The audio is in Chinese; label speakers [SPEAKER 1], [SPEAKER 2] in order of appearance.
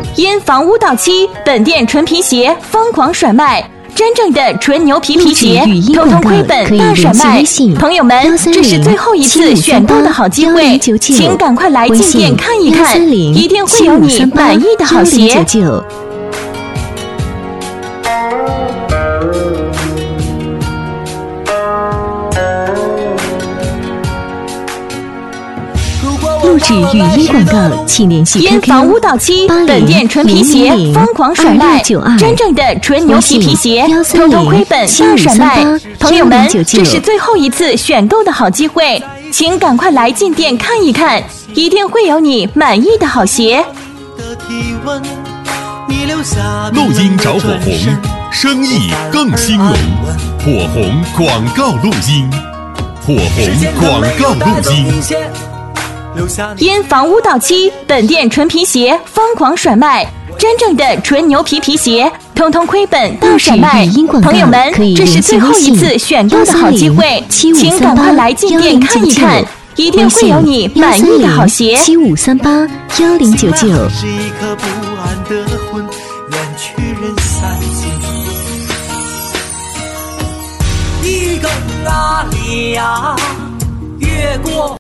[SPEAKER 1] 因房屋到期，本店纯皮鞋疯狂甩卖。真正的纯牛皮皮鞋，通通亏本大甩卖！朋友们，这是最后一次选购的好机会，请赶快来进店看一看，一定会有你满意的好鞋。
[SPEAKER 2] 录制语音广告，请联系 QQ
[SPEAKER 1] 因房屋到期，本店纯皮鞋疯狂甩卖，真正的纯牛皮皮鞋，通通亏本大甩卖！朋友们，这是最后一次选购的好机会，请赶快来进店看一看，一定会有你满意的好鞋。
[SPEAKER 3] 录音找火红，生意更兴隆。火红广告录音，火红广告录音。
[SPEAKER 1] 因房屋到期，本店纯皮鞋疯狂甩卖，真正的纯牛皮皮鞋，通通亏本大甩卖！朋友们，这是最后一次选购的好机会，请赶快来进店看一看，一定会有你满意的好鞋。
[SPEAKER 2] 75381099。
[SPEAKER 4] 是一颗不安的魂，远去人散尽。一根哪里呀，越过